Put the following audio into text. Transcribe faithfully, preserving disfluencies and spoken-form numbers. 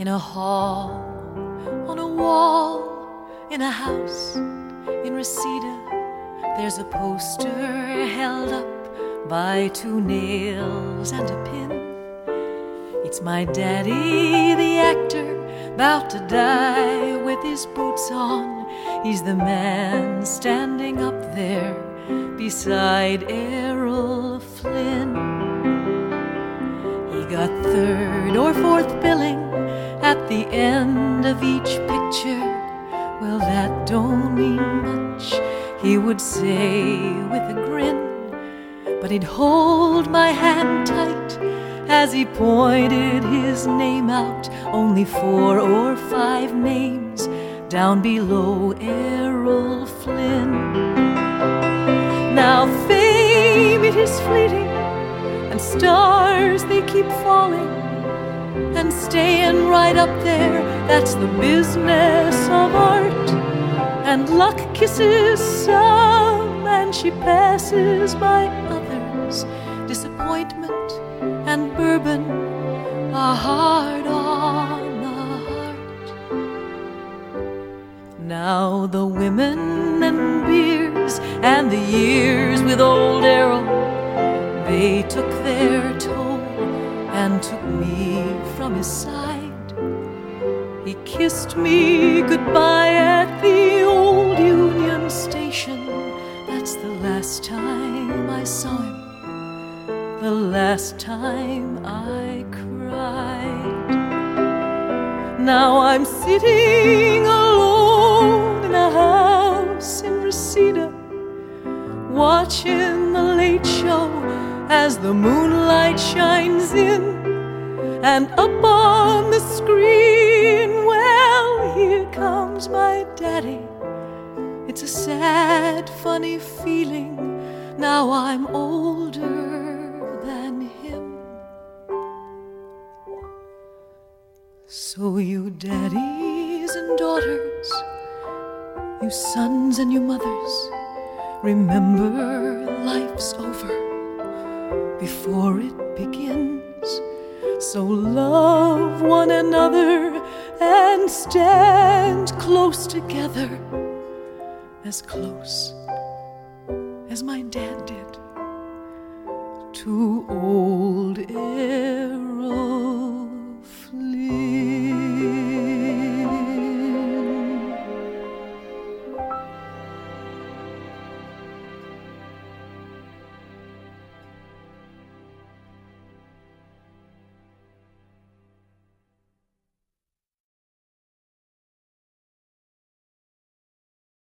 In a hall, on a wall, in a house in Reseda, there's a poster held up by two nails and a pin. It's my daddy, the actor, about to die with his boots on. He's the man standing up there beside Errol Flynn. He got third or fourth billing at the end of each picture. Well, that don't mean much, he would say with a grin, but he'd hold my hand tight as he pointed his name out. Only four or five names down below Errol Flynn. Now fame, it is fleeting, and stars, they keep falling and staying right up there. That's the business of art. And luck kisses some and she passes by others. Disappointment and bourbon are hard on the heart. Now the women and beers and the years with old Errol, they took their toll and took me from his side. He kissed me goodbye at the old Union Station. That's the last time I saw him, the last time I cried. Now I'm sitting alone in a house in Reseda, watching the late show as the moonlight shines in. And up on the screen, well, here comes my daddy. It's a sad, funny feeling. Now I'm older than him. So you daddies and daughters, you sons and you mothers, remember life's over before it begins. So love one another and stand close together, as close as my dad did to old Errol.